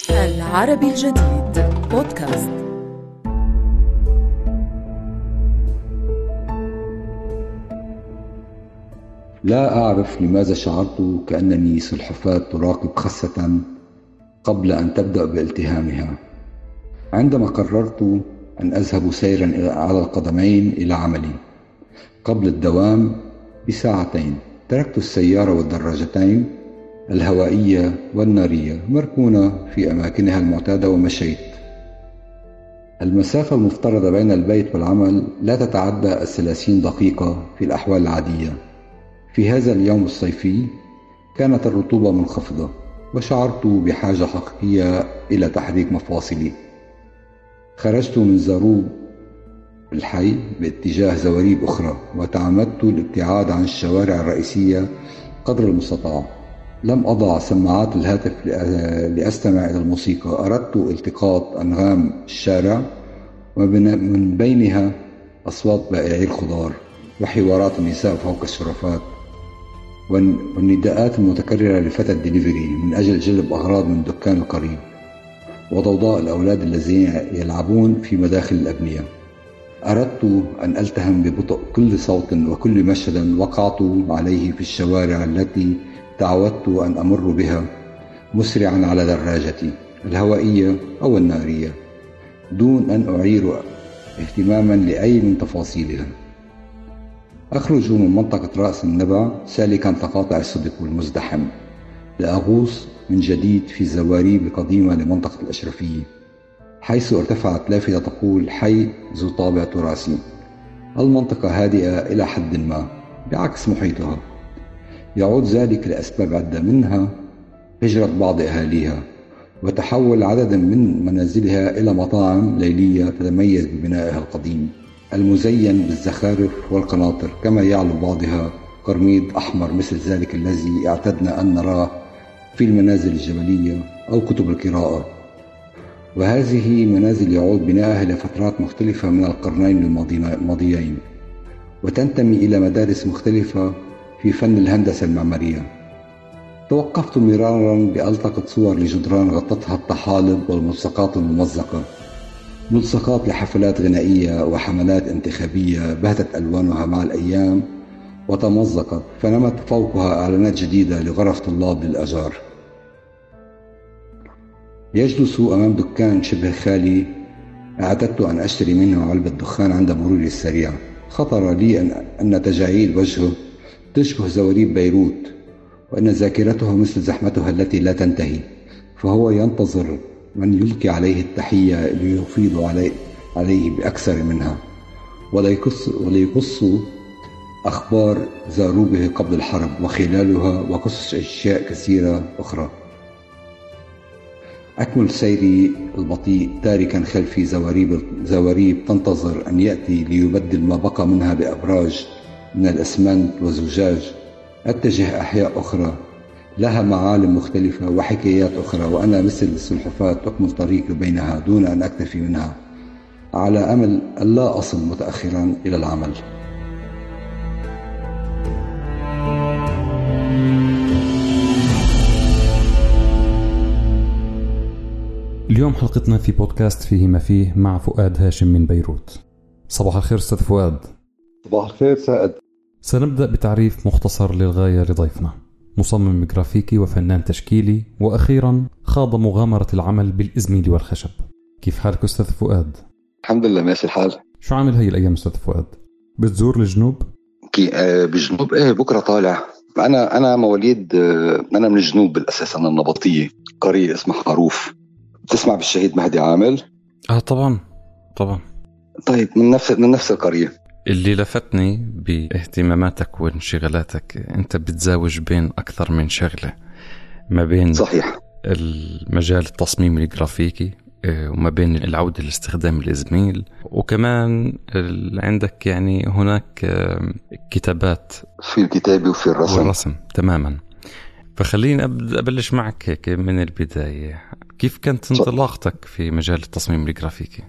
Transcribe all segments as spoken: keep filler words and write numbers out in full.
العربي الجديد بودكاست. لا أعرف لماذا شعرت كأنني سلحفاة تراقب خسة قبل أن تبدأ بالتهامها. عندما قررت أن أذهب سيرا على القدمين إلى عملي قبل الدوام بساعتين، تركت السيارة والدراجتين الهوائية والنارية مركونة في أماكنها المعتادة ومشيت. المسافة المفترضة بين البيت والعمل لا تتعدى الثلاثين دقيقة في الأحوال العادية. في هذا اليوم الصيفي كانت الرطوبة منخفضة وشعرت بحاجة حقيقية إلى تحريك مفاصلي. خرجت من زاروب الحي باتجاه زواريب أخرى وتعمدت الابتعاد عن الشوارع الرئيسية قدر المستطاع. لم أضع سماعات الهاتف لأستمع إلى الموسيقى. أردت التقاط أنغام الشارع ومن بينها أصوات بائعي الخضار وحوارات النساء فوق الشرفات والنداءات المتكررة لفتى الدليفري من أجل جلب أغراض من الدكان القريب، وضوضاء الأولاد الذين يلعبون في مداخل الأبنية. أردت أن ألتهم ببطء كل صوت وكل مشهد وقعت عليه في الشوارع التي تعودت أن أمر بها، مسرعا على دراجتي الهوائية أو النارية دون أن أعير اهتماما لأي من تفاصيلها. أخرج من منطقة رأس النبع سالكا تقاطع الصدق والمزدحم لأغوص من جديد في زواريب قديمة لمنطقة الأشرفية، حيث ارتفعت لافتة تقول حي ذو طابع تراثي. المنطقة هادئة إلى حد ما بعكس محيطها، يعود ذلك لأسباب عدة، منها هجرة بعض أهاليها وتحول عدد من منازلها إلى مطاعم ليلية تتميز ببنائها القديم المزين بالزخارف والقناطر، كما يعلو بعضها قرميد أحمر مثل ذلك الذي اعتدنا أن نراه في المنازل الجبلية أو كتب القراءة. وهذه منازل يعود بنائها لفترات مختلفة من القرنين الماضيين وتنتمي إلى مدارس مختلفة في فن الهندسة المعمارية. توقفت مرارا بألتقط صور لجدران غطتها الطحالب والملصقات الممزقة، ملصقات لحفلات غنائية وحملات انتخابية بهتت ألوانها مع الأيام وتمزقت، فنمت فوقها إعلانات جديدة لغرف طلاب للأجار. يجلس أمام دكان شبه خالي اعتدت أن أشتري منه علبة دخان عند مروري السريع. خطر لي أن, أن تجاعيد وجهه تشبه زواريب بيروت، وأن ذاكرته مثل زحمتها التي لا تنتهي، فهو ينتظر من يلقي عليه التحية ليفيض عليه, عليه بأكثر منها وليقص, وليقص أخبار زاروبه قبل الحرب وخلالها وقصص أشياء كثيرة أخرى. أكمل سيري البطيء تاركا خلفي زواريب, زواريب تنتظر أن يأتي ليبدل ما بقى منها بأبراج من الأسمنت والزجاج. أتجه أحياء أخرى لها معالم مختلفة وحكايات أخرى، وأنا مثل السلحفاة أكمل طريقي بينها دون أن أكتفي منها، على أمل أن لا أصل متأخرا إلى العمل. اليوم حلقتنا في بودكاست فيه ما فيه مع فؤاد هاشم من بيروت. صباح الخير أستاذ فؤاد. صباح الخير سائد. سنبدأ بتعريف مختصر للغاية لضيفنا. مصمم جرافيكي وفنان تشكيلي، وأخيرا خاض مغامرة العمل بالإزميل والخشب. كيف حالك أستاذ فؤاد؟ الحمد لله ماشي الحال. شو عامل هاي الأيام أستاذ فؤاد؟ بتزور الجنوب؟ كي آه بالجنوب إيه بكرة طالع. أنا أنا مواليد آه أنا من الجنوب بالأساس، أنا النبطية، قرية اسمها حروف. تسمع بالشهيد مهدي عامل؟ آه طبعا طبعا. طيب من نفس من نفس القرية. اللي لفتني باهتماماتك وانشغالاتك أنت بتزاوج بين أكثر من شغلة، ما بين صحيح المجال التصميم الجرافيكي وما بين العودة لاستخدام الإزميل، وكمان عندك يعني هناك كتابات في الكتابة وفي الرسم والرسم تماما. فخليني أبلش معك هيك من البداية. كيف كانت انطلاقتك في مجال التصميم الجرافيكي؟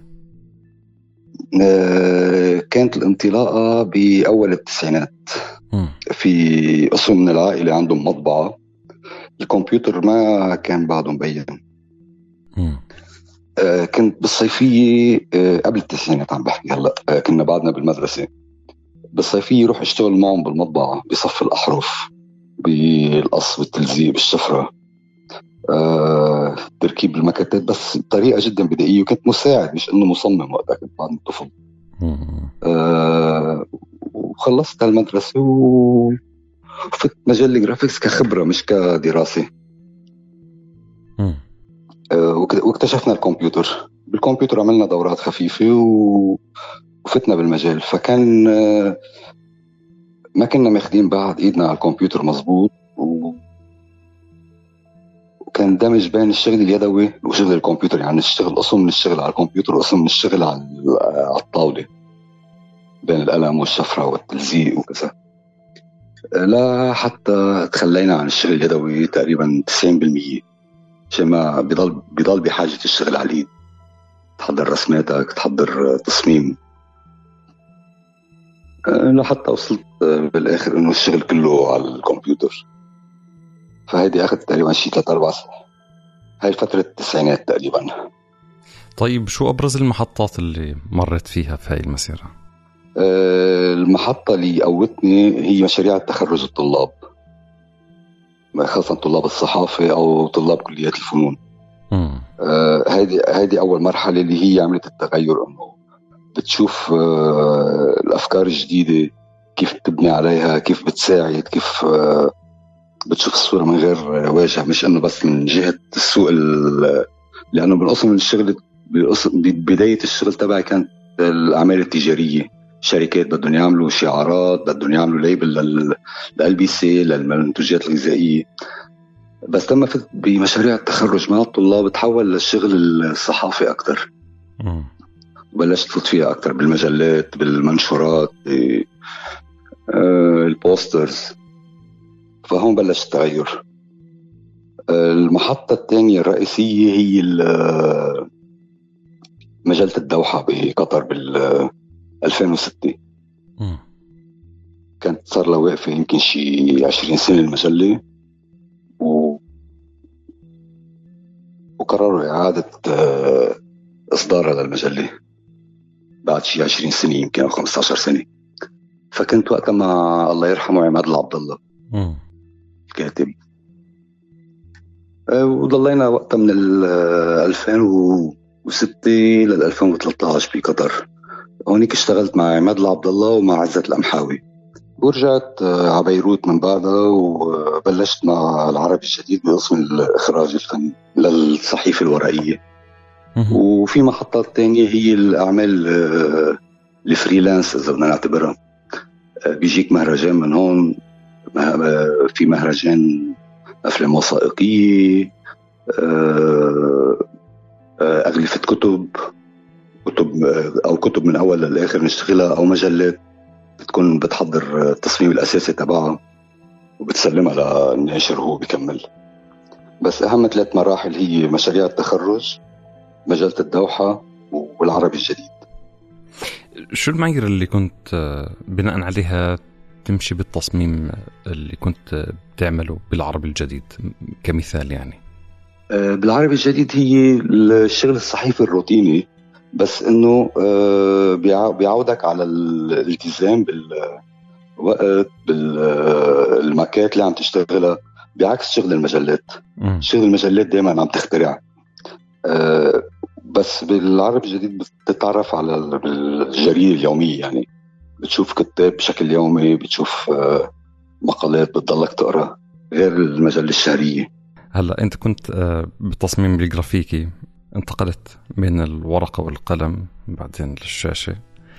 آه كانت الانطلاقة بأول التسعينات. م. في أصل من العائلة عندهم مطبعة، الكمبيوتر ما كان بعده مبين. آه كنت بالصيفية آه قبل التسعينات عم بحكي هلا، آه كنا بعدنا بالمدرسة. بالصيفية روح اشتغل معهم بالمطبعة بصف الأحرف، بالقص بالتلزيق بالشفرة، آه تركيب المكاتات، بس بطريقة جدا بدائية. وكنت مساعد مش انه مصمم وقتها، كنت بعد طفل. آه وخلصت المدرسة وفت مجال الجرافيكس كخبرة مش كدراسة. آه واكتشفنا الكمبيوتر. بالكمبيوتر عملنا دورات خفيفة وفتنا بالمجال. فكان آه ما كنا ماخدين بعد ايدنا على الكمبيوتر مزبوط، وكان دمج بين الشغل اليدوي وشغل الكمبيوتر. يعني نشتغل قسم من الشغل على الكمبيوتر وقسم من الشغل على الطاولة، بين القلم والشفرة والتلزيق وكذا. لا حتى تخلينا عن الشغل اليدوي تقريبا تسعين بالمية، عشان ما بيضل بيضل بحاجة الشغل على اليد، تحضر رسماتك، تحضر تصميم. لحتى وصلت بالاخر انه الشغل كله على الكمبيوتر. فهيدي اخذت تقريبا شي ثلاث اربع سنين. هاي فترة التسعينات تقريبا. طيب شو ابرز المحطات اللي مرت فيها في هاي المسيرة؟ المحطة اللي قوتني هي مشاريع التخرج الطلاب، خاصة طلاب الصحافة أو طلاب كليات الفنون. آه هذه هذه أول مرحلة اللي هي عملت التغير، إنه بتشوف آه الأفكار الجديدة كيف تبني عليها، كيف بتساعد، كيف آه بتشوف الصورة من غير واجهة، مش إنه بس من جهة السوق. لأنه بالقسم من الشغل بداية الشغل تبعي كانت الأعمال التجارية، شركات بدهم يعملوا شعارات، بدهم يعملوا ليبل لل بي سي للمنتوجات الغذائية. بس لما فت بمشاريع التخرج مع الطلاب تحول للشغل الصحافي أكتر، وبلشت فوت فيها أكتر بالمجلات، بالمنشورات، البوسترز. فهون بلش التغير. المحطة الثانية الرئيسية هي مجلة الدوحة بقطر بال ألفين وستة. كانت صار لها واقفة يمكن شي عشرين سنة المجلة، و... وقرروا إعادة إصدارها للمجلة بعد شي عشرين سنة يمكن أو خمسة عشر سنة. فكنت وقتها مع الله يرحمه عماد العبد الله الكاتب، وضلينا وقتها من ألفين وستة لل ألفين وثلاثة عشر بقطر. هونيك اشتغلت مع عماد العبد الله ومع عزة الأمحاوي، ورجعت على بيروت من بعدها وبلشت مع العربي الجديد بقسم الإخراج الفني للصحيفة الورقية. وفي محطات تانية هي الأعمال الفريلانس إذا بدنا نعتبرها. بيجيك مهرجان من هون، في مهرجان أفلام وثائقية، أغلفة كتب كتب أو كتب من أول للآخر نشتغلها، أو مجلات بتكون بتحضر التصميم الأساسي تبعها وبتسلمها للناشر وهو بيكمل. بس أهم ثلاث مراحل هي مشاريع التخرج، مجلة الدوحة، والعربي الجديد. شو المعايير اللي كنت بناء عليها تمشي بالتصميم اللي كنت بتعمله بالعربي الجديد كمثال؟ يعني بالعربي الجديد هي الشغل الصحيفي الروتيني، بس انه بيعودك على الالتزام بالوقت، بالمكات اللي عم تشتغلها، بعكس شغل المجلات. م. شغل المجلات دائما عم تخترع. بس بالعربي الجديد بتتعرف على الجريدة اليومية، يعني بتشوف كتاب بشكل يومي، بتشوف مقالات بتضلك تقرأ، غير المجلة الشهرية. هلأ أنت كنت بالتصميم الجرافيكي، انتقلت من الورقة والقلم بعدين للشاشة،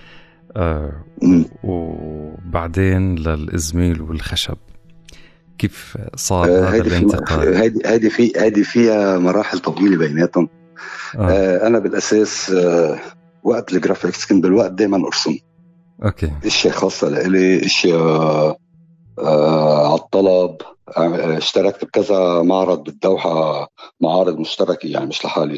وبعدين للإزميل والخشب. كيف صار هذا الانتقال؟ هذه هذه في هذه فيها مراحل طويلة بيناتهم. آه. أنا بالأساس آه وقت الجرافيكس كنت بالوقت دايما أرسم. أوكي. إشياء خاصة لإلي، إشياء آه على الطلب. آه اشتركت بكذا معرض بالدوحة، معارض مشتركة يعني مش لحالي.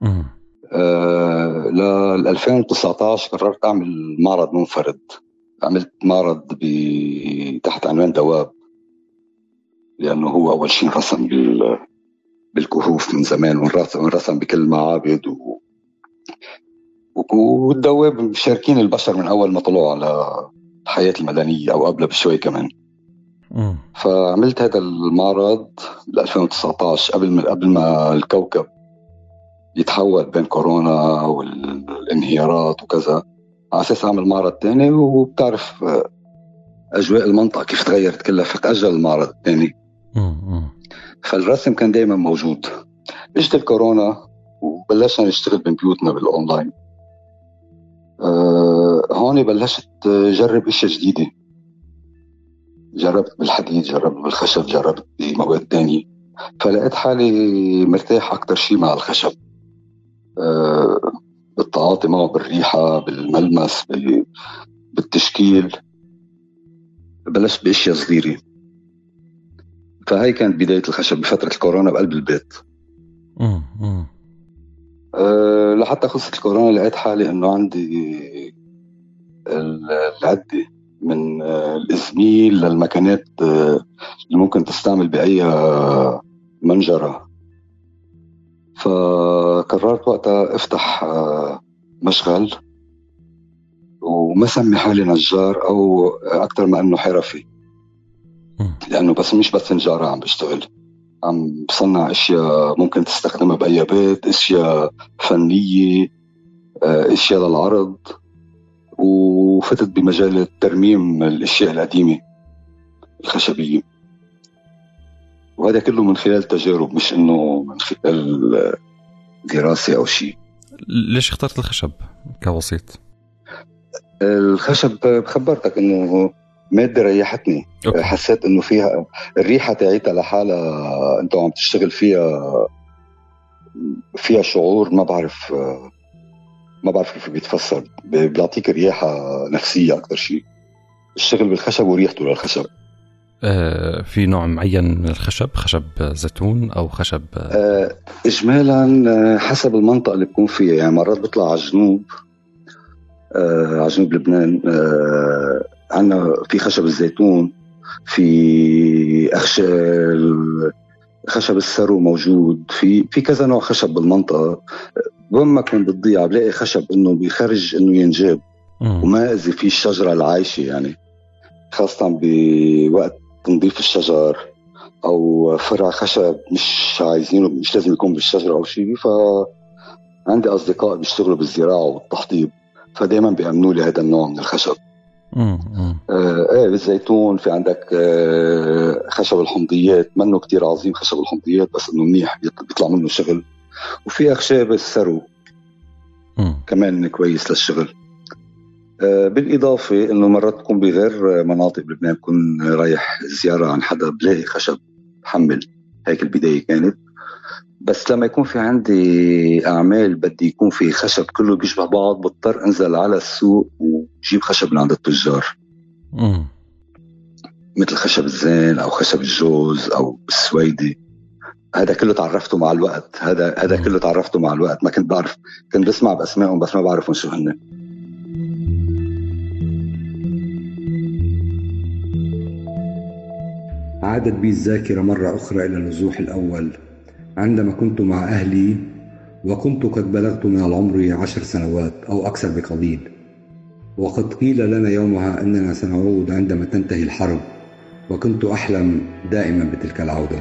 آه لل ألفين وتسعة عشر قررت أعمل معرض منفرد. عملت معرض تحت عنوان دواب، لأنه هو أول شيء رسم بالكهوف من زمان، ونرسم بكل المعابد و... والدواب مشاركين البشر من أول ما طلعوا على الحياة المدنية أو قبل بشوي كمان. م. فعملت هذا المعرض ب ألفين وتسعة عشر قبل ما قبل ما الكوكب يتحول بين كورونا والانهيارات وكذا، على أساس أعمل معرض تاني. وبتعرف أجواء المنطقة كيف تغيرت كلها، فتأجل المعرض التاني. فالرسم كان دايما موجود. اجت الكورونا وبلشنا نشتغل من بيوتنا بالأونلاين. أه هون بلشت جرب اشياء جديدة، جربت بالحديد، جربت بالخشب، جربت بمواد تانية. فلقيت حالي مرتاح أكتر شيء مع الخشب، أه بالتعاطي معه، بالريحة، بالملمس، بالتشكيل. بلشت باشياء صغيرة. فهي كانت بداية الخشب بفترة الكورونا بقلب البيت. امم أه لحتى خلصت الكورونا لقيت حالي انه عندي العدة من الإزميل للمكانات اللي ممكن تستعمل بأي منجرة. فقررت وقتها افتح مشغل وما سمي حالي نجار او اكتر ما انه حرفي، لانه بس مش بس نجارة عم بشتغل، عم بصنع اشياء ممكن تستخدمها باي بيت، اشياء فنية، اشياء للعرض. وفتت بمجال ترميم الاشياء القديمة الخشبية، وهذا كله من خلال تجارب، مش انه من خلال دراسة او شيء. ليش اخترت الخشب كوسيط؟ الخشب بخبرتك انه مادة ريحتني. أوكي. حسيت انه فيها الريحة تاعيتها لحالها، انت عم تشتغل فيها فيها شعور ما بعرف ما بعرف كيف بيتفسر، بيعطيك ريحة نفسية اكثر شيء الشغل بالخشب وريحته للخشب. آه في نوع معين من الخشب، خشب زيتون او خشب آه اجمالا حسب المنطقة اللي بكون فيها. يعني مرات بيطلع على الجنوب، آه على جنوب لبنان آه عنا في خشب الزيتون، في أخشب خشب السرو موجود، في في كذا نوع خشب بالمنطقة. وين ما كنت بتضيع بلاقي خشب إنه بيخرج إنه ينجاب وما إذا في الشجرة العايشة، يعني خاصة بوقت تنظيف الشجر أو فرع خشب مش عايزينه، مش لازم يكون بالشجرة أو شيء. فعندي أصدقاء بيشتغلوا بالزراعة والتحطيب، فدايما بيأمنوا لي هذا النوع من الخشب. آه ايه بالزيتون في عندك آه خشب الحمضيات، منه كتير عظيم خشب الحمضيات بس انه منيح بيطلع منه شغل. وفي اخشاب السرو مم. كمان كويس للشغل. آه بالاضافه انه مرات تكون بغير مناطق بلبنان، بكون رايح زياره عن حدا بلاقي خشب بحمل. هيك البدايه كانت. بس لما يكون في عندي أعمال بدي يكون في خشب كله بيشبه بعض، بضطر أنزل على السوق وجيب خشب من عند التجار. مم. مثل خشب الزين أو خشب الجوز أو السويدي. هذا كله تعرفته مع الوقت. هذا هذا كله تعرفته مع الوقت. ما كنت بعرف، كنت بسمع بأسمائهم بس ما بعرفهم شو هن. عادت بي الذاكرة مرة أخرى إلى النزوح الأول عندما كنت مع أهلي، وكنت قد بلغت من العمر عشر سنوات أو أكثر بقليل. وقد قيل لنا يومها أننا سنعود عندما تنتهي الحرب، وكنت أحلم دائما بتلك العودة.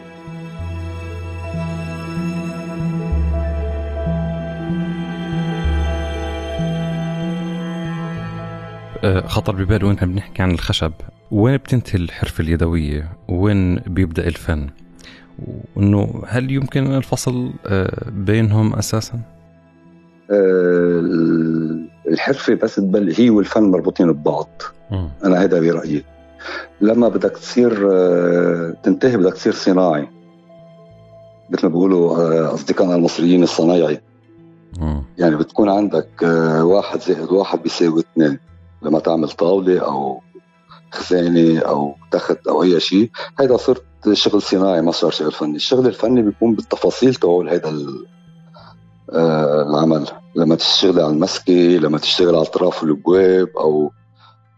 خطر ببالي وين بنحكي عن الخشب، وين بتنتهي الحرفة اليدوية وين بيبدأ الفن، وإنه هل يمكن الفصل بينهم أساساً؟ الحرفة بس تبل هي والفن مربوطين ببعض. م. أنا هذا برأيي. لما بدك تصير تنتهي بدك تصير صناعي، مثل ما بيقولوا أصدقائنا المصريين الصنايعي. م. يعني بتكون عندك واحد زائد واحد بيساوي اثنين. لما تعمل طاولة أو خزانة أو تخت أو أي شيء، هذا صرت شغل صناعي، ما صار شغل فني. الشغل الفني بيكون بالتفاصيل تقول هذا آه العمل. لما تشتغل على المسكة، لما تشتغل على اطراف الابواب او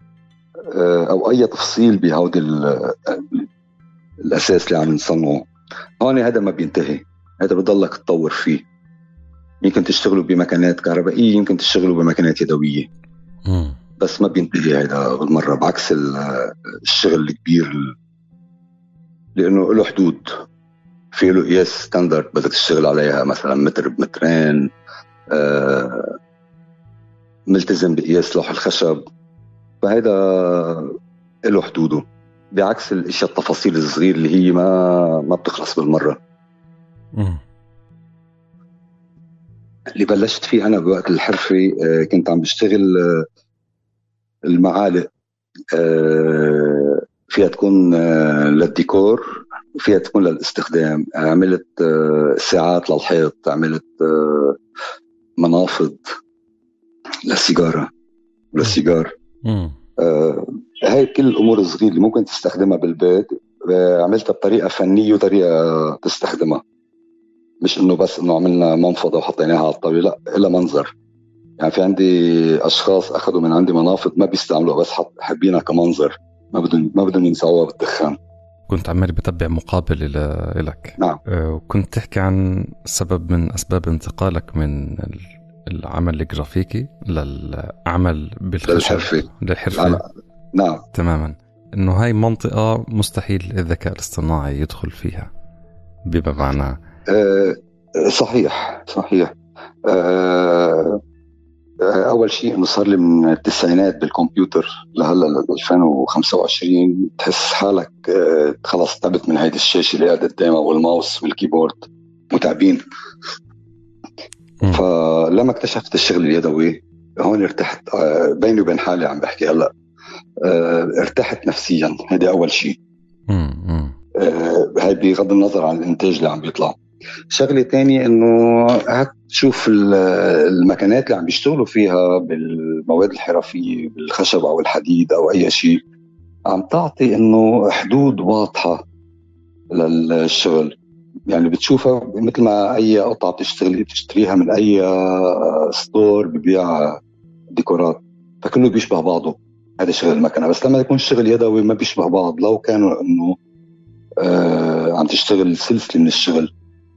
آه او اي تفصيل بهودي الاساس اللي عم نصنعه. هون هذا ما بينتهي، هذا بضلك تطور فيه. يمكن تشتغلوا بمكانات كهربائية، يمكن تشتغلوا بمكانات يدوية، مم. بس ما بينتهي هذا بالمرة، بعكس الشغل الكبير لأنه له حدود، في له قياس ستاندرد بدك تشتغل عليها، مثلا متر بمترين، آه ملتزم بقياس لوح الخشب، فهذا له حدوده، بعكس الاشياء التفاصيل الصغير اللي هي ما ما بتخلص بالمرة. مم. اللي بلشت فيه أنا بوقت الحرفة آه كنت عم بشتغل آه المعالق، آه فيها تكون آه للديكور وفيها تكون للاستخدام. عملت آه ساعات للحيط، عملت آه منافض للسيجارة وللسيجار. آه هاي كل الأمور الصغيرة اللي ممكن تستخدمها بالبيت آه عملتها بطريقة فنية وطريقة تستخدمها، مش إنه بس إنه عملنا منفضة وحطيناها على الطاولة، لا، إلا منظر. يعني في عندي أشخاص أخذوا من عندي منافض ما بيستعملوها، بس حط حبينها كمنظر، ما بدهم ما بدهم ينسووها بالدخان. كنت عمال بتابع مقابل لك. نعم. وكنت تحكي عن سبب من أسباب انتقالك من العمل الجرافيكي للعمل بالخشب للحرفة للحرفة. نعم تماما، إنه هاي منطقة مستحيل الذكاء الاصطناعي يدخل فيها بما معناه. أه صحيح صحيح. أه أول شيء إنه صار لي من التسعينات بالكمبيوتر لهلا ل ألفين وخمسة وعشرين، تحس حالك أه خلاص تعبت من هيدي الشاشة اللي قاعدة قدامها والماوس والكيبورد متعبين. فلما اكتشفت الشغل اليدوي هون ارتحت. أه بيني وبين حالي عم بحكي هلا، أه ارتحت نفسيا، هذا أول شيء. أه هاي بغض النظر عن الإنتاج اللي عم بيطلع. شغلة تانية إنه هتشوف المكانات اللي عم بيشتغلوا فيها بالمواد الحرفية، بالخشب أو الحديد أو أي شيء، عم تعطي إنه حدود واضحة للشغل. يعني بتشوفها مثل ما أي قطعة بتشتغل بتشتريها من أي ستور ببيع ديكورات، فكله بيشبه بعضه. هذا شغل المكنة. بس لما يكون الشغل يدوي ما بيشبه بعض، لو كانوا إنه آه عم تشتغل سلسلة من الشغل،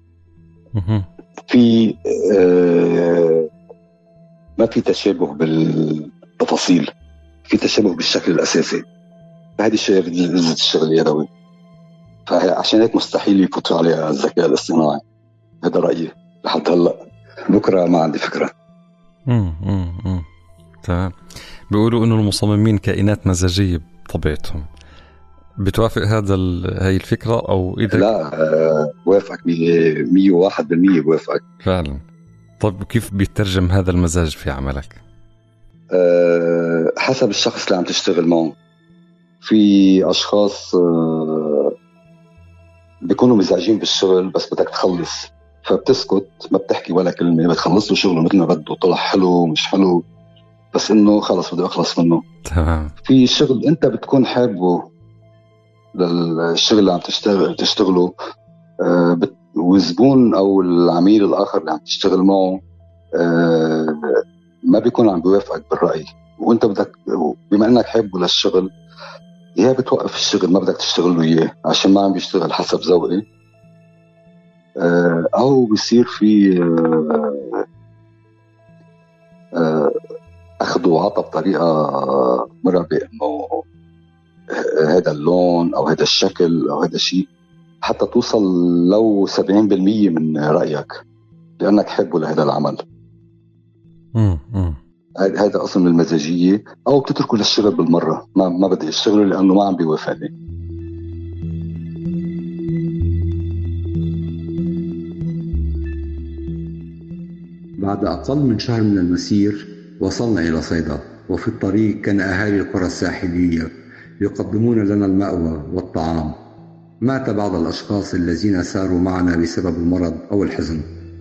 في آه ما في تشابه بالتفاصيل، في تشابه بالشكل الأساسي. فهذه الشيء بتزيد الشغل اليدوي، فعشان هيك مستحيل يفوت عليها الذكاء الاصطناعي. هذا رأيي لحد هلا، بكرة ما عندي فكرة. امم تمام. بيقولوا إنه المصممين كائنات مزاجية بطبيعتهم. بتوافق هذا هاي الفكرة أو إذا؟ لا أه بوافقك مية وواحد بالمية بوافقك فعلا. طب كيف بيترجم هذا المزاج في عملك؟ أه حسب الشخص اللي عم تشتغل معه. في أشخاص أه بيكونوا مزاجين بالشغل بس بدك تخلص، فبتسكت ما بتحكي ولا كلمة، بتخلص له شغله مثل ما بده، طلع حلو مش حلو، بس إنه خلص بدي أخلص منه. تمام. في شغل أنت بتكون حابه للشغل اللي عم تشتغل تشتغله أه والزبون أو العميل الآخر اللي عم تشتغل معه أه ما بيكون عم بيوافقك بالرأي، وأنت بدك بما أنك حابه للشغل يا بتوقف الشغل ما بدك تشتغل له إياه عشان ما عم بيشتغل حسب ذوقي، أه أو بيصير في أه أه أخذ وعطى بطريقة مرعبة، إنه هذا اللون أو هذا الشكل أو هذا الشيء، حتى توصل لو سبعين بالمية من رأيك لأنك حبه لهذا العمل. هذا أصلا من المزاجية. أو بتتركه للشغل بالمرة، ما ما بدي أشتغله لأنه ما عم بيوافقني. بعد أقل من شهر من المسير وصلنا إلى صيدا، وفي الطريق كان أهالي القرى الساحلية يقدمون لنا المأوى والطعام. مات بعض الأشخاص الذين ساروا معنا بسبب المرض أو الحزن.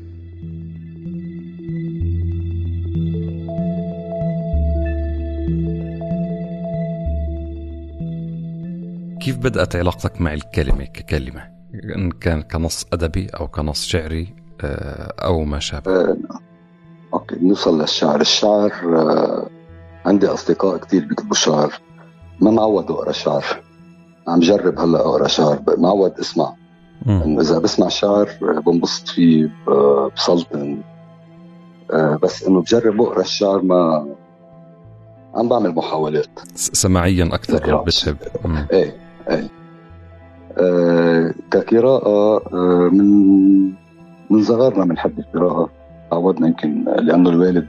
كيف بدأت علاقتك مع الكلمة ككلمة، إن كان كنص أدبي أو كنص شعري أو ما شابه؟ أه، أوكي، نوصل للشعر. الشعر أه، عندي أصدقاء كتير بيكتبوا شعر، ما معود أقرأ شعر، عم جرب هلأ أقرأ شعر، معود أسمع. إنه إذا بسمع شعر بنبسط فيه بسلطن، بس إنه بجرب أقرأ الشعر ما عم بعمل محاولات. سماعيا أكثر بتحب؟ إيه إيه. أه كقراءة أه من من صغرنا بنحب القراءة، عودنا يمكن لأنه الوالد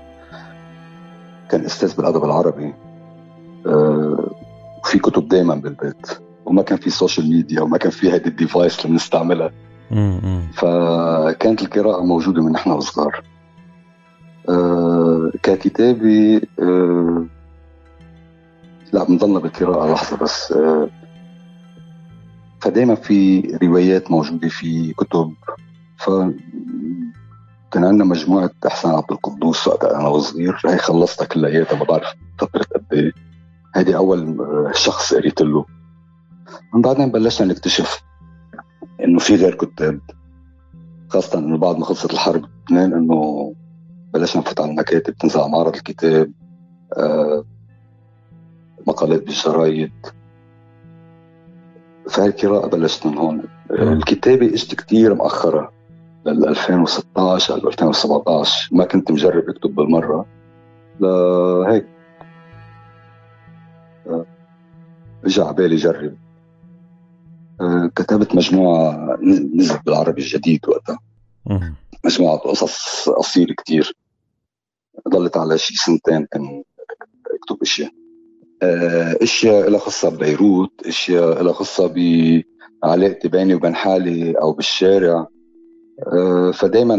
كان أستاذ بالأدب العربي، أه وفي كتب دايما بالبيت، وما كان في سوشيال ميديا وما كان في هذه الديفايس اللي بنستعملها، فكانت القراءة موجودة من نحن وصغار. أه ككتابي أه لا بنضلنا بالقراءة لحظة بس. أه فدايما في روايات موجودة، في كتب. فكان عندنا مجموعة إحسان عبد القدوس وقتها أنا وصغير، هاي خلصتها كلياتها، ما بعرف فترة قد إيه. هذه أول شخص قريت له. من بعدين بلشنا نكتشف إنه في غير كتاب، خاصة إنه بعد ما خلصت الحرب بلبنان إنه بلشنا نفوت على المكاتب، تنزل على معرض الكتاب، آه، مقالات بالجرايد. فهي القراءة بلشت من هون. الكتابة اجت كتير مؤخرة لل ألفين وستة عشر أو ألفين وسبعة عشر، ما كنت مجرب اكتب بالمرة لهيك رجع بالي جرب. كتبت مجموعة نزلت بالعربي الجديد وقتها، مجموعة قصص قصيرة كتير، ضلت على شي سنتين كان اكتب اشياء اشياء لها خصة ببيروت، اشياء لها خصة بعلاقتي بيني وبين حالي او بالشارع. فدايما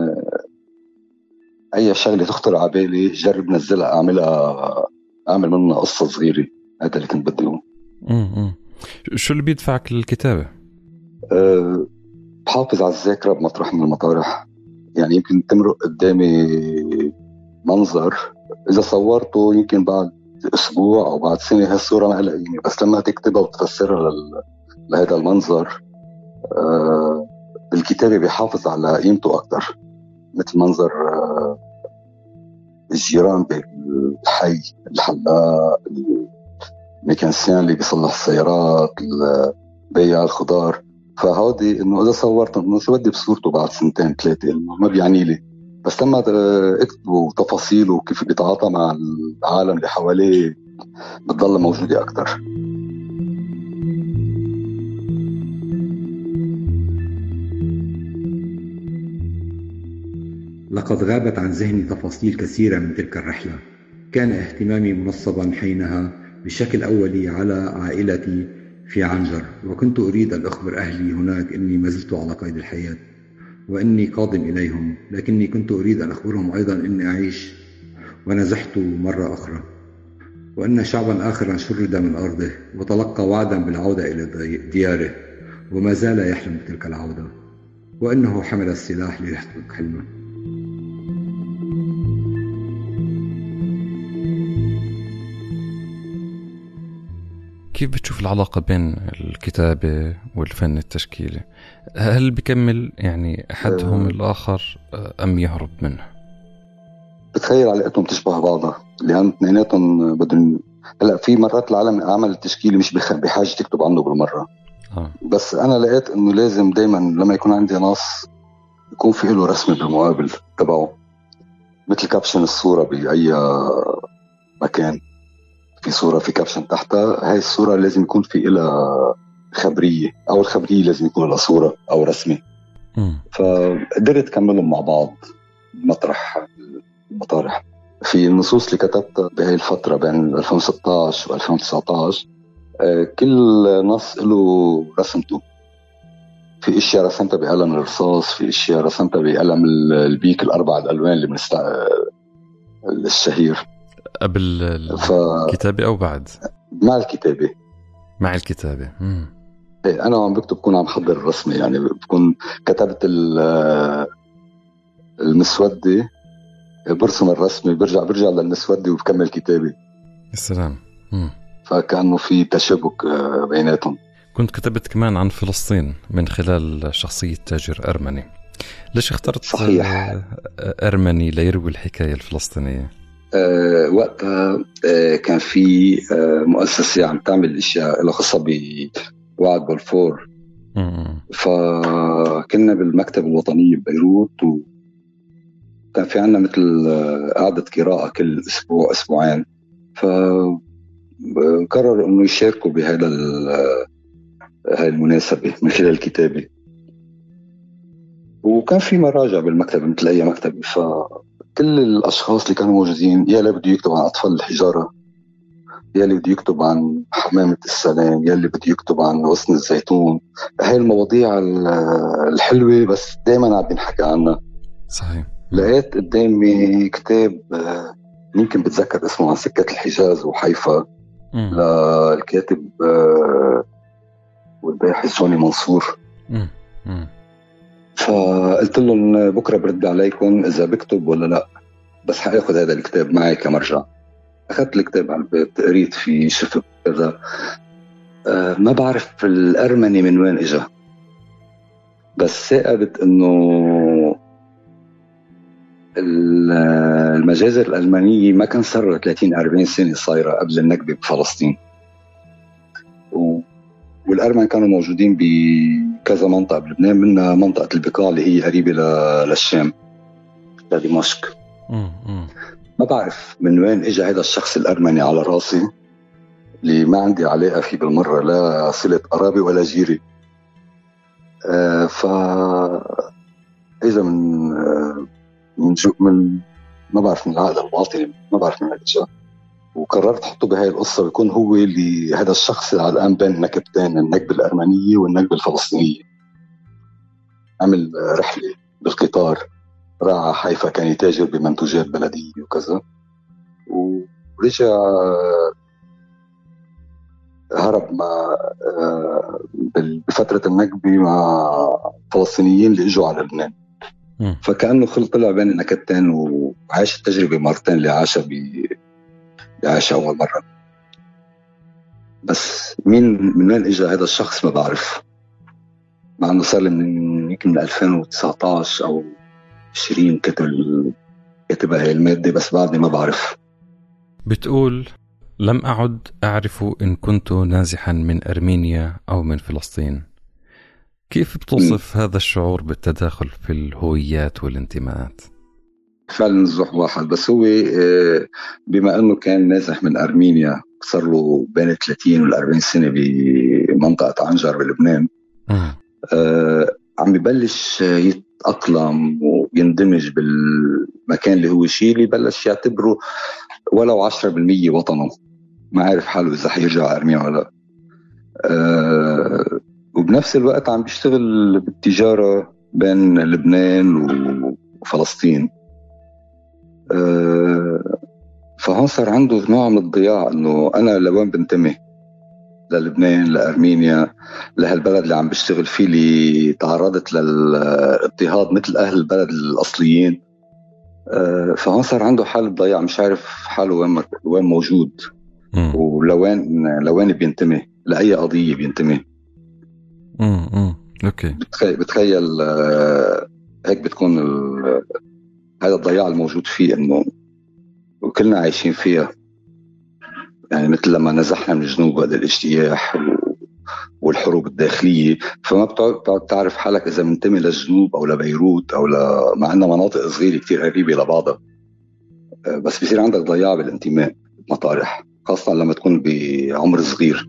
اي شغله تخطر على بالي جرب نزلها اعملها، اعمل منها قصه صغيره. هذا اللي كنت بدي اقوله. امم شو اللي بيدفعك للكتابه؟ أه بحافظ على الذاكره بمطرح من المطارح. يعني يمكن تمرق قدامي منظر اذا صورته يمكن بعد اسبوع او بعد سنه هالصوره ما الاقيني، بس لما تكتبها وتفسرها لل... لهذا المنظر أه الكتابه بيحافظ على قيمته اكثر. مثل منظر أه الجيران بالحي، الحلاق، الميكانسيان اللي بيصلح السيارات، بياع الخضار. فهودي انه اذا صورت انه شو بدي بصورته بعد سنتين ثلاثه انه ما بيعني لي، بس لما اكتبوا تفاصيله وكيف بيتعاطى مع العالم اللي حواليه بتضل موجوده اكثر. لقد غابت عن ذهني تفاصيل كثيرة من تلك الرحلة. كان اهتمامي منصبا حينها بشكل أولي على عائلتي في عنجر، وكنت أريد أن أخبر أهلي هناك أني ما زلت على قيد الحياة وأني قادم إليهم، لكني كنت أريد أن أخبرهم أيضا أني أعيش ونزحت مرة أخرى، وأن شعبا آخرا شرد من أرضه وتلقى وعدا بالعودة إلى دياره وما زال يحلم بتلك العودة، وأنه حمل السلاح ليحقق حلمه. كيف بتشوف العلاقة بين الكتابة والفن التشكيلي؟ هل بيكمل يعني أحدهم الآخر أم يهرب منه؟ بتخيل علاقتهم تشبه بعضها، لأن اثنيناتهم بدهم. هلا في مرات العالم العمل التشكيلي مش بحاجة تكتب عنه بالمرة. آه. بس أنا لقيت إنه لازم دايما لما يكون عندي نص يكون في له رسمة بالمقابل تبعه، مثل كابشن الصورة بأي مكان. في صورة في كابشن تحتها، هاي الصورة لازم يكون في إلها خبرية، أو الخبرية لازم يكون لها صورة أو رسمة. فقدرت كملهم مع بعض مطرح المطارح. في النصوص اللي كتبتها بهاي الفترة بين ألفين وستة عشر و ألفين وتسعة عشر كل نص له رسمته. في اشياء رسمتها بقلم الرصاص، في اشياء رسمتها بقلم البيك الاربع الالوان اللي بنستع الشهير. قبل الكتابة او بعد؟ مع الكتابة. مع الكتابة. امم ايه انا عم بكتب بكون عم حضر الرسمة، يعني بكون كتبت المسودة برسم الرسمة، برجع برجع للمسودة وبكمل كتابة. السلام. امم فكانوا في تشابك بيناتهم. كنت كتبت كمان عن فلسطين من خلال شخصية تاجر أرمني. ليش اخترت صحيح أرمني ليروي الحكاية الفلسطينية؟ أه وقتها أه كان في أه مؤسسة عم تعمل أشياء لها خاصة بوعد بلفور فكنا بالمكتب الوطني ببيروت، وكان في عنا مثل قعدة قراءة كل أسبوع أسبوعين، فقرروا إنه يشاركوا بهذا هاي المناسبة من خلال الكتابة. وكان في مراجع بالمكتب مثل أي مكتب، فكل الأشخاص اللي كانوا موجودين يا اللي بده يكتب عن أطفال الحجارة، يا اللي بده يكتب عن حمامة السلام، يا اللي بده يكتب عن غصن الزيتون، هاي المواضيع الحلوة بس دايما عم بنحكي عنها. صحيح. لقيت قدامي كتاب يمكن بتذكر اسمه عن سكة الحجاز وحيفا للكاتب والباحث جوني منصور. مم. مم. فقلت لهم بكرة برد عليكم إذا بكتب ولا لا، بس حأخذ هذا الكتاب معي كمرجع. أخذت الكتاب على البيت، قريت فيه، شفت كذا. أه ما بعرف الأرمني من وين إجا، بس ثاقبت إنه المجازر الألمانية ما كان صار ثلاثين أربعين سنة صايرة قبل النكبة بفلسطين، والأرمن كانوا موجودين بكذا منطقة بلبنان، منها منطقة البقاع اللي هي قريبة للشام لدمشق. ما بعرف من وين إجا هذا الشخص الأرمني على راسي اللي ما عندي علاقة فيه بالمرة، لا صلة قرابة ولا جيري. آه ف إذا من آه من, جو من ما بعرف من العقل الباطني، ما بعرف من إجا، وقررت أحطه بهاي القصة ويكون هو اللي هذا الشخص اللي على الآن بين نكبتين، النكبة الأرمنية والنكبة الفلسطينية. عمل رحلة بالقطار، راح حيفا، كان يتاجر بمنتوجات بلدية وكذا، ورجع هرب مع بفترة النكبة مع فلسطينيين اللي اجوا على لبنان. فكأنه خل طلع بين النكبتين وعاش التجربة مرتين اللي عاشها ب عاشها أول مرة. بس مين من وين اجى هذا الشخص ما بعرف، مع انه صار من يمكن من ألفين وتسعطعش او عشرين كتب كتب هاي المادة، بس بعدني ما بعرف. بتقول لم أعد أعرف إن كنت نازحا من أرمينيا أو من فلسطين. كيف بتوصف م. هذا الشعور بالتداخل في الهويات والانتماءات؟ فعلا نزح واحد، بس هو بما أنه كان نازح من أرمينيا، صار له بين ثلاثين والأربعين سنة بمنطقة عنجر بلبنان. آه عم ببلش يتأقلم ويندمج بالمكان اللي هو شيء اللي بلش يعتبره ولو عشرة بالمية وطنه. ما عارف حاله إذا حيرجع أرمينيا ولا. آه وبنفس الوقت عم بيشتغل بالتجارة بين لبنان وفلسطين. آه فهون صار عنده نوع من الضياع، إنه أنا لوين بنتمي، للبنان، لأرمينيا، لهالبلد اللي عم بشتغل فيه اللي تعرضت للاضطهاد مثل أهل البلد الأصليين. آه فهون صار عنده حالة ضياع، مش عارف حاله وين وين موجود ولوين لوين بينتمي، لأي قضية بينتمي. امم اوكي. بتخيل بتخيل آه هيك بتكون هذا الضياع الموجود فيه، انه وكلنا عايشين فيها. يعني مثل لما نزحنا من الجنوب هذا الاجتياح والحروب الداخلية، فما بتقعد تعرف حالك إذا منتمي للجنوب أو لبيروت أو ل... مع أنها مناطق صغيرة كتير قريبة لبعضها، بس بيصير عندك ضياع بالانتماء مطارح، خاصة لما تكون بعمر صغير.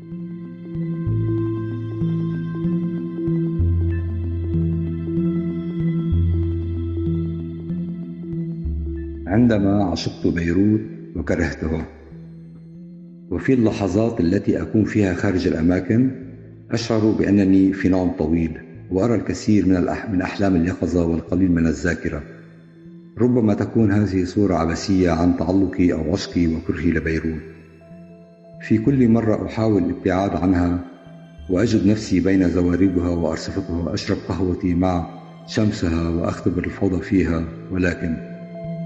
عندما عشقت بيروت وكرهتها، وفي اللحظات التي أكون فيها خارج الأماكن أشعر بأنني في نوم طويل، وأرى الكثير من, الأح... من أحلام اليقظة والقليل من الذاكرة. ربما تكون هذه صورة عبثية عن تعلقي أو عشقي وكرهي لبيروت. في كل مرة أحاول الابتعاد عنها وأجد نفسي بين زوارقها وأرصفتها، أشرب قهوتي مع شمسها وأختبر الفوضى فيها، ولكن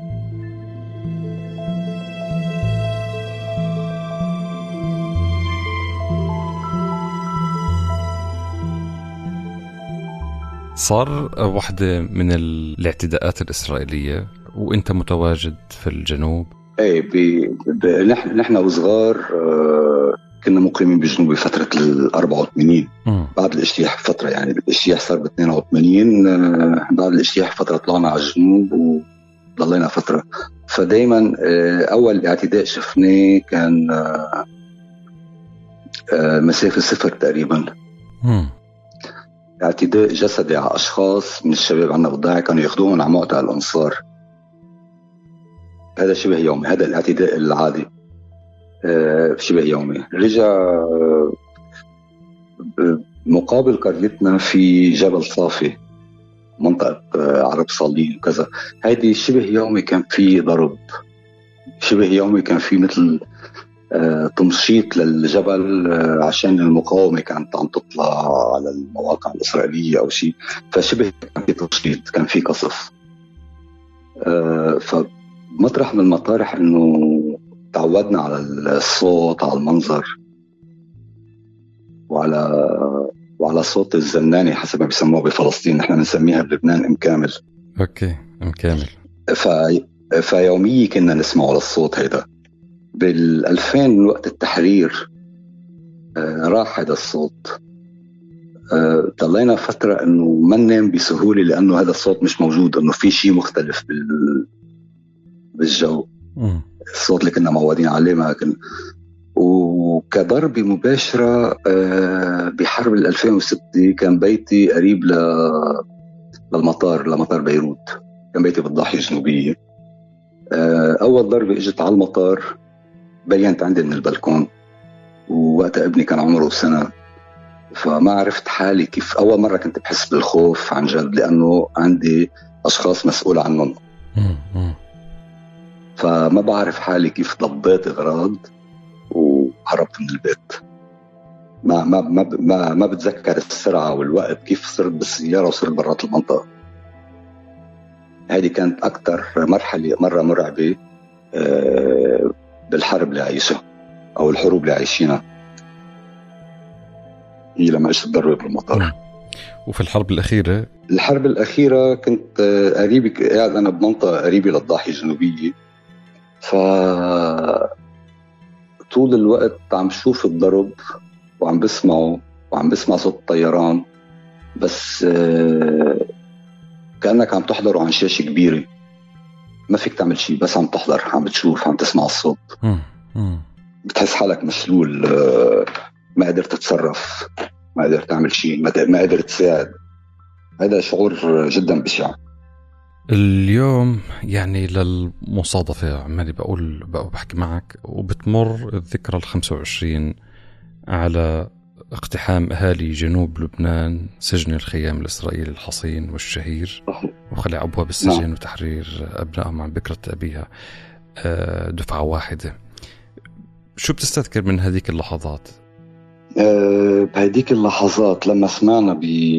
صار واحدة من الاعتداءات الإسرائيلية وإنت متواجد في الجنوب. ايه ب... ب... نحن نحن وصغار آه... كنا مقيمين بجنوب فترة الأربعة وثمانين بعد الاجتياح فترة، يعني الاجتياح صار باثنين وثمانين، بعد الاجتياح فترة طلعنا على الجنوب وضلينا فترة. فدايما أول اعتداء شفناه كان مسافة صفر تقريبا، اعتداء جسدي على أشخاص من الشباب عنا بالضاعة كانوا ياخدوهم على موقع الأنصار. هذا شبه يومي، هذا الاعتداء العادي شبه يومي. رجع مقابل قريتنا في جبل صافي منطقة عرب صالين وكذا، هذه شبه يومي كان في ضرب، شبه يومي كان في مثل تمشيط للجبل عشان المقاومة كانت عم تطلع على المواقع الإسرائيلية أو شيء، فشبه كان في تمشيط، كان في قصف. فمطرح من المطارح إنه تعودنا على الصوت، على المنظر، وعلى وعلى صوت الزناني حسب ما بيسموه بفلسطين، نحن بنسميها بلبنان ام كامل. اوكي ام كامل. ف فيوميا كنا نسمعه للصوت هيدا. بالألفين وقت التحرير آه راح هذا الصوت. آه ضلينا فترة انه ما ننام بسهولة لانه هذا الصوت مش موجود، انه في شيء مختلف بال... بالجو. م. الصوت اللي كنا معودين عليه ما كنا. وكضربة مباشرة بحرب ألفين وستة كان بيتي قريب للمطار، لمطار بيروت، كان بيتي بالضاحية الجنوبية. أول ضربة إجت على المطار بينت عندي من البلكون، ووقتها ابني كان عمره سنة، فما عرفت حالي كيف. أول مرة كنت بحس بالخوف عن جد لأنه عندي أشخاص مسؤول عنهم، فما بعرف حالي كيف ضبيت إغراض وهربت من البيت. ما ما ما ما, ما بتذكر السرعة والوقت كيف صرت بالسيارة وصرت برات المنطقة. هذه كانت أكتر مرحلة مرة مرعبة بالحرب اللي عايشها أو الحروب اللي عايشينها، هي لما إيش تضرب بالمطار. وفي الحرب الأخيرة الحرب الأخيرة كنت قريبي، قاعد أنا بمنطقة قريبة للضاحية الجنوبية، ف طول الوقت عم شوف الضرب وعم بسمعه وعم بسمع صوت الطيران، بس كأنك عم تحضره عن شاشة كبيرة، ما فيك تعمل شيء، بس عم تحضر، عم بتشوف، عم تسمع الصوت. بتحس حالك مشلول، ما قدرت تتصرف، ما قدرت تعمل شيء، ما قدرت تساعد. هذا شعور جدا بشع. اليوم يعني للمصادفة عمالي بقول بقى بحكي معك وبتمر الذكرى الخمسة وعشرين على اقتحام أهالي جنوب لبنان سجن الخيام الإسرائيلي الحصين والشهير وخلع أبواب السجن نعم. وتحرير أبنائهم عن بكرة أبيها دفعة واحدة. شو بتستذكر من هذيك اللحظات؟ أه بهذيك اللحظات لما سمعنا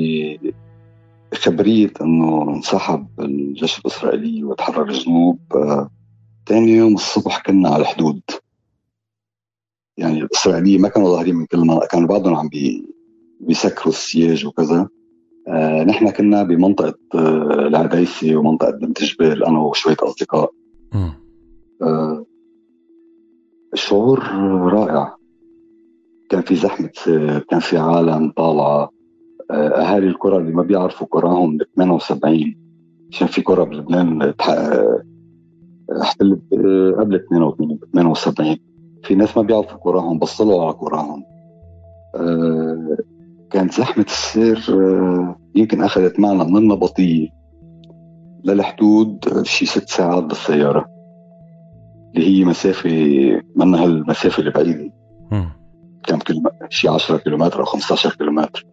بخبرية أنه انسحب الجيش الإسرائيلي وتحرر الجنوب، أه تاني يوم الصبح كنا على الحدود. يعني الإسرائيلية ما كانوا ظاهرين من كل منطقة، كانوا بعضهم عم بي بيسكروا السياج وكذا. آه نحن كنا بمنطقة آه العديسي ومنطقة بنت جبال، أنا وشوية أصدقاء. آه الشعور رائع، كان في زحمة، كان في عالم طالعة. آه أهالي القرى اللي ما بيعرفوا قراهم ب ثمانية وسبعين، عشان في قرى بلبنان احتلت آه قبل ثمانية وسبعين، في ناس ما بيعرفوا قراهم بس طلعوا على قراهم. آه كانت زحمة السير، آه يمكن أخذت معنا من النبطية للحدود شي ست ساعات بالسيارة، اللي هي مسافة من هالمسافة اللي بعيدة، كم كيلومتر، شي عشرة كيلومتر أو خمسة عشر كيلومتر.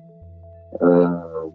آه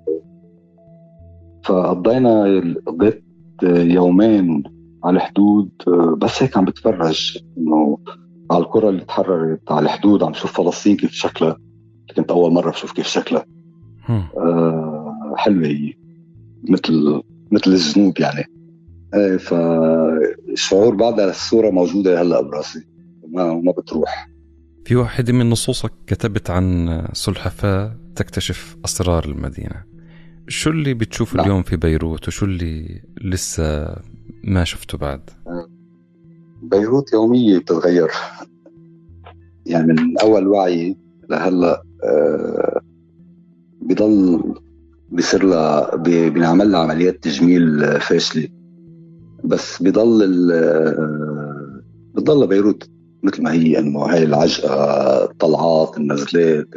فقضينا قضيت يومين على الحدود، آه بس هيك عم بتفرج إنه على القرى اللي تحررت على الحدود، عم شوف فلسطين كيف شكلها، كنت أول مرة بشوف كيف شكلها. آه حلوة هي، مثل مثل الجنوب يعني. آه فالشعور بعدها الصورة موجودة هلأ براسي، ما ما بتروح. في واحدة من نصوصك كتبت عن سلحفاة تكتشف أسرار المدينة. شو اللي بتشوف لا. اليوم في بيروت وشو اللي لسه ما شفته بعد؟ بيروت يوميا بتتغير، يعني من أول وعي لهلا آه بضل بيصير لها بنعمل لها عمليات تجميل فاشلة، بس بضل آه بضل بيروت مثل ما هي، إنه هاي العجقة، الطلعات، النزلات،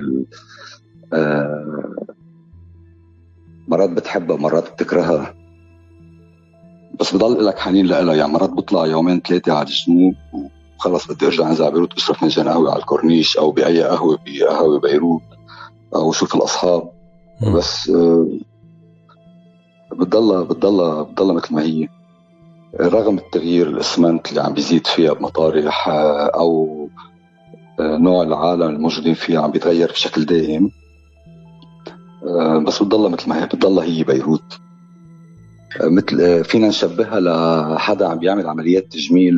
آه مرات بتحبها مرات بتكرهها، بس بضل لك حنين لها. يعني مرات بطلع يومين ثلاثة على الجنوب وخلص بدي ارجع انزل على بيروت اشرب فنجان قهوة على الكورنيش او باي قهوة بقهوة بيروت او شوف الاصحاب. م. بس آه بتضلها بتضلها بتضلها مثل ما هي، رغم التغيير الاسمنت اللي عم بيزيد فيها بمطارح آه او آه نوع العالم الموجودين فيها عم بيتغير بشكل دائم، آه بس بتضلها مثل ما هي، بتضلها هي بيروت. مثل فينا نشبهها لحدا عم بيعمل عمليات تجميل،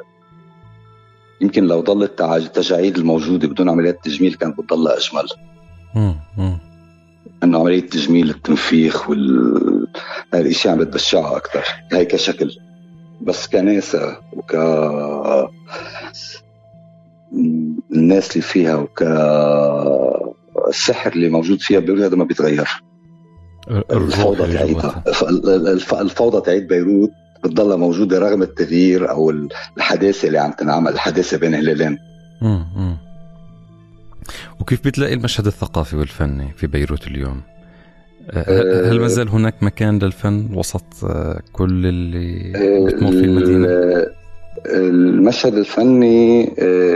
يمكن لو ضلت التجاعيد الموجودة بدون عمليات تجميل كانت بتضلها أجمل. إنه عملية تجميل التنفيخ وال هاي الأشياء عم بتبشعها أكتر، هاي كشكل، بس كناسة وك الناس اللي فيها وك السحر اللي موجود فيها بيقولوا هذا ما بيتغير. الفوضى تعيدها الفوضى تعيد بيروت بتضلها موجودة رغم التغيير أو الحداثة اللي عم تنعمل، الحداثة بين هلالين. امم وكيف بتلاقي المشهد الثقافي والفني في بيروت اليوم؟ هل ما زال هناك مكان للفن وسط كل اللي بتمر في المدينة؟ المشهد الفني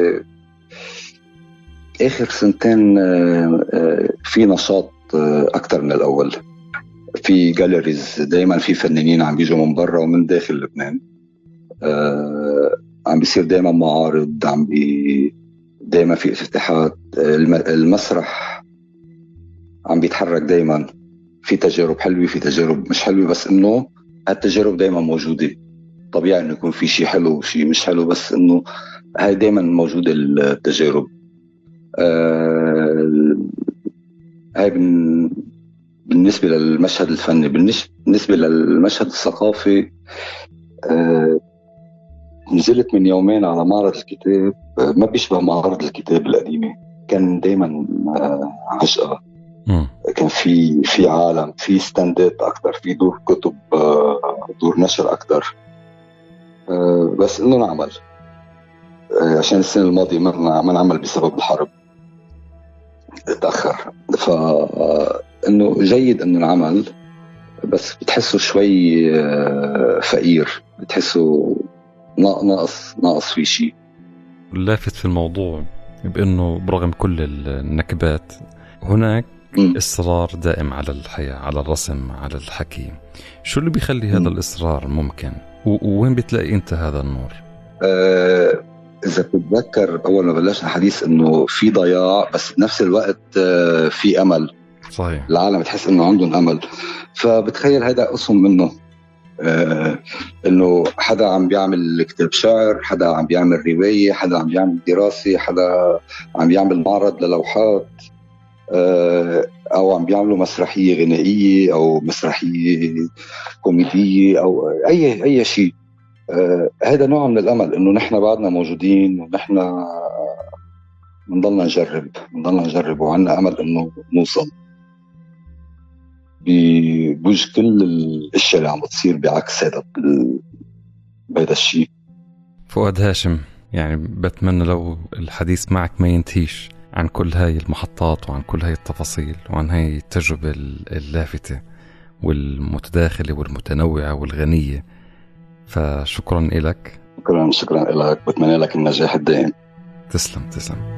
آخر سنتين في نشاط أكتر من الأول، في جاليريز دايما، في فنانين عم بيجوا من برا ومن داخل لبنان، آه عم بيصير دايما معارض، عم بي دايما في افتتاحات، المسرح عم بيتحرك دايما، في تجارب حلوة في تجارب مش حلوة، بس انه هالتجارب دايما موجودة. طبيعي انه يكون في شيء حلو وشيء مش حلو، بس انه هاي دايما موجودة التجارب. آه هاي بن بالنسبة للمشهد الفني. بالنسبة للمشهد الثقافي، آه نزلت من يومين على معرض الكتاب، آه ما بيشبه معرض الكتاب القديمة، كان دايما آه عجقة، كان في في عالم، في ستاندات أكتر، في دور كتب، آه دور نشر أكتر، آه بس إنه نعمل آه عشان السنة الماضية ما ما نعمل بسبب الحرب، تأخر. فإنه جيد إنه العمل، بس بتحسه شوي فقير، بتحسه ناقص ناقص في شيء. اللافت في الموضوع بأنه برغم كل النكبات هناك م. إصرار دائم على الحياة، على الرسم، على الحكي. شو اللي بيخلي هذا م. الإصرار ممكن؟ ووين بتلاقي أنت هذا النور؟ أه إذا بتذكر أول ما بلشنا حديث إنه في ضياع، بس بنفس الوقت في أمل. صحيح. العالم تحس إنه عندهم أمل، فبتخيل هذا قسم منه. آه إنه حدا عم بيعمل كتاب شعر، حدا عم بيعمل رواية، حدا عم بيعمل دراسة، حدا عم بيعمل معرض للوحات، آه أو عم بيعملوا مسرحية غنائية أو مسرحية كوميدية أو أي أي شيء. آه هذا نوع من الأمل، إنه نحن بعدنا موجودين ونحن بنضلنا نجرب بنضلنا نجرب وعنا أمل إنه نوصل بوجه كل الأشياء اللي عم بتصير بعكس هذا بهذا الشيء. فؤاد هاشم، يعني بتمنى لو الحديث معك ما ينتهيش عن كل هاي المحطات وعن كل هاي التفاصيل وعن هاي التجربة اللافتة والمتداخلة والمتنوعة والغنية. فشكرا لك. شكرا شكرا لك، بتمنى لك النجاح الدائم. تسلم تسلم.